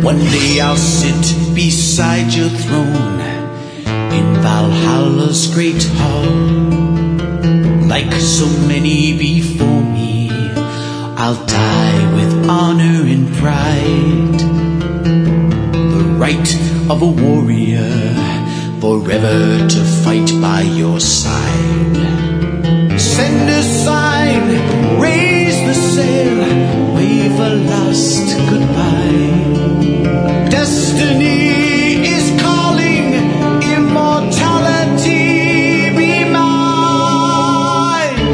One day I'll sit beside your throne in Valhalla's great hall. Like so many before me, I'll die with honor and pride. The right of a warrior, forever to fight by your side. Send a sign, raise the sail, wave a last goodbye. Destiny is calling, immortality be mine.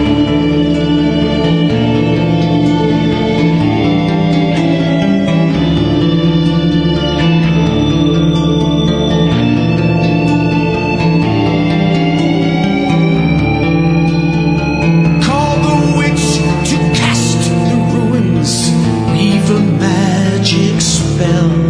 Call the witch to cast the ruins, weave a magic spell.